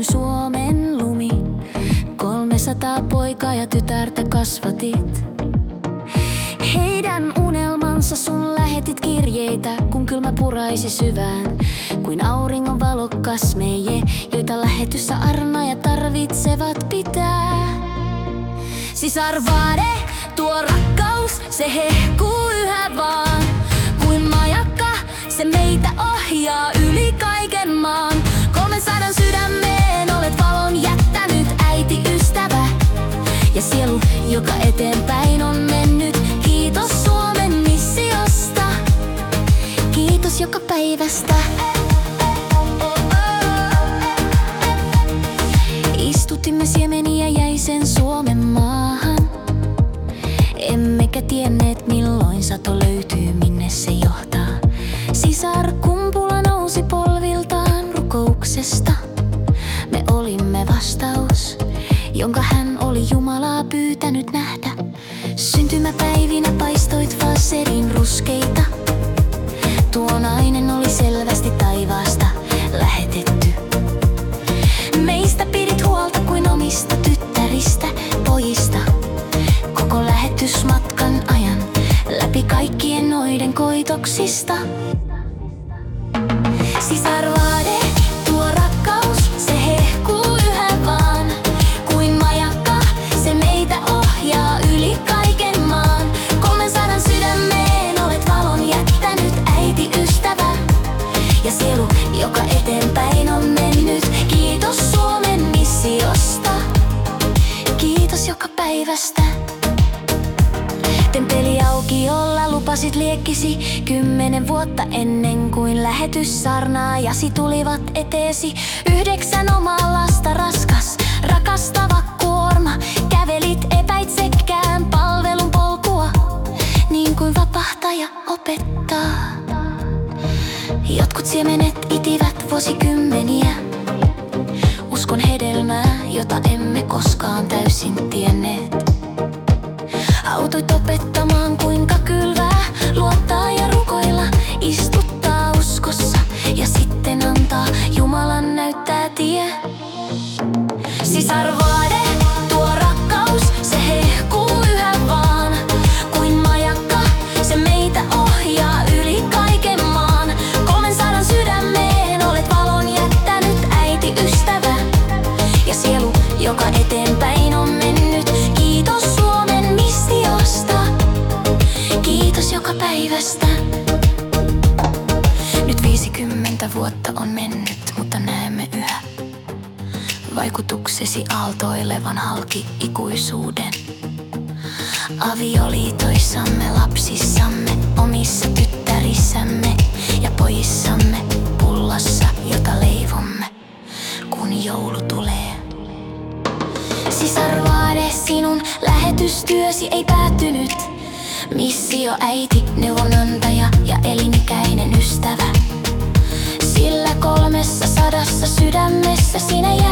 kuin Suomen lumi. 300 poikaa ja tytärtä kasvatit. Heidän unelmansa sun lähetit kirjeitä, kun kylmä puraisi syvään. Kuin auringon valokkas meije, joita lähetyssä arnaajat tarvitsevat pitää. Sisar Vade, tuo rakkaus, se hehkuu yhä vaan. Kuin majakka, se meitä ohjaa yli kaiken maan. 300 sydämeen olet valon jättänyt, äiti, ystävä ja sielu, joka eteenpäin on mennyt. Kiitos Suomen missiosta, kiitos joka päivästä. Istutimme siemeniä jäisen Suomen maahan. Emmekä tienneet milloin sato löytyy, minne se johtaa. Sisar Kumpula nousi polviltaan rukouksesta. Me olimme vastaus, jonka hän oli Jumalaa pyytänyt nähdä. Syntymäpäivinä paistoit vaserin ruskeita. Tuo nainen oli selvästi taivaasta lähetetty. Meistä pidit huolta kuin omista tyttäristä, pojista. Koko lähetysmatkan ajan, läpi kaikkien noiden koitoksista. Sisar Vade, tuo rakkaus, se hehkuu yhä vaan. Kuin majakka, se meitä ohjaa yli kaiken maan. 300 sydämeen olet valon jättänyt, äiti, ystävä ja sielu, joka eteenpäin on mennyt. Kiitos Suomen missiosta, kiitos joka päivästä. Temppeliaukiolla lupasit liekkisi 10 vuotta ennen kuin lähetyssaarnaajasi tulivat eteesi. 9 omaa lasta raskas, rakastava kuorma. Kävelit epäitsekään palvelun polkua, niin kuin vapahtaja opettaa. Jotkut siemenet itivät vuosikymmeniä, uskon hedelmää, jota emme koskaan täysin tienneet. Autoit opettamaan kuinka kylvää, luottaa ja rukoilla, istuttaa uskossa ja sitten antaa Jumalan näyttää tie. Sisar Vade, tuo rakkaus, se hehkuu yhä vaan. Kuin majakka, se meitä ohjaa yli kaiken maan. 300 sydämeen olet valon jättänyt, äiti, ystävä ja sielu, joka eteenpäin on mennyt. Kiitos Suomen missiosta, kiitos joka päivästä. Nyt 50 vuotta on mennyt, mutta näemme yhä vaikutuksesi aaltoilevan halki ikuisuuden. Avioliitoissamme, lapsissamme, omissa tyttärissämme ja pojissamme, pullassa, jota leivomme, kun joulu tulee. Sisar Vade, sinun lähetystyösi ei päättynyt. Missio äiti, neuvonantaja ja elinikäinen ystävä. Sillä 300 sydämessä sinä